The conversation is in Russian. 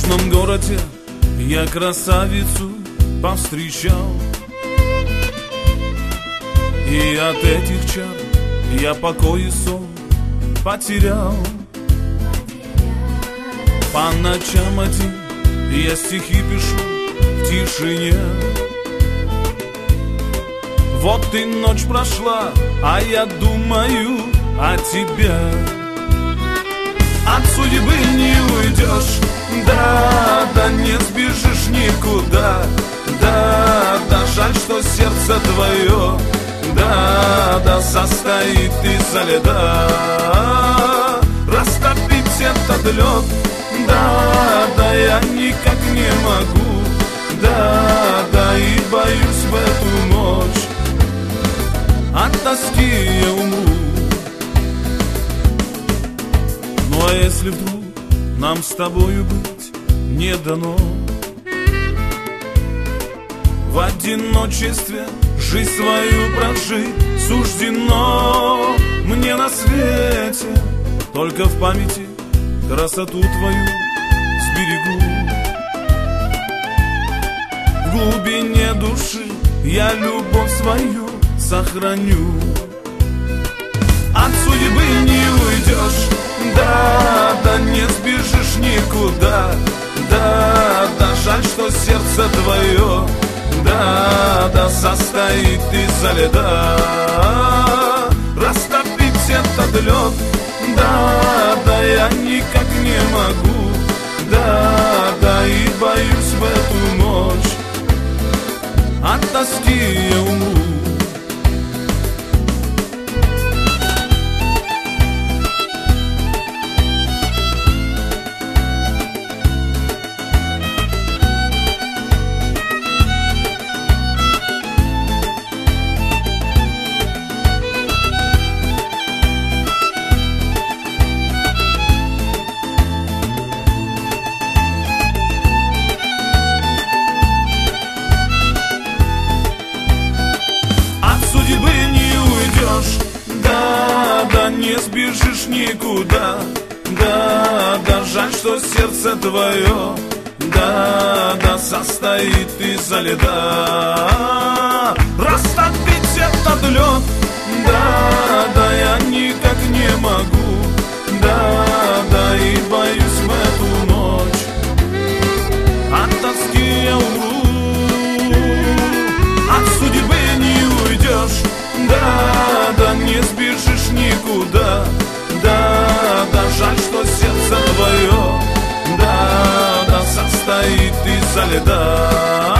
южном городе я красавицу повстречал, и от этих чар я покой и сон потерял. По ночам один я стихи пишу в тишине. Вот и ночь прошла, а я думаю о тебе. От судьбы не уйдешь, да, да не сбежишь никуда. Да, да, жаль, что сердце твое, да, да, состоит изо льда. Растопить этот лед, да, да, я никак не могу. Да, да, и боюсь в эту ночь, от тоски я умру. Ну а если вдруг нам с тобою быть не дано, в одиночестве жизнь свою прожить суждено мне на свете, только в памяти красоту твою сберегу. В глубине души я любовь свою сохраню. От судьбы не уйдешь, да, да не сбежишь никуда. Да, да, жаль, что сердце твое, да, да, состоит изо льда. Растопить этот лед, да, да, я никак не могу. Да, да, и боюсь в эту ночь, от тоски я умру. Да, да, не сбежишь никуда. Да, да, жаль, что сердце твое, да, да, состоит изо льда. Растопить этот лед, да, да, я никак не могу. Да, да, и боюсь в эту ночь, от тоски я умру. От судьбы не уйдешь, да, да, не сбежишь никуда. Да, да, жаль, что сердце твое, да, да, состоит изо льда.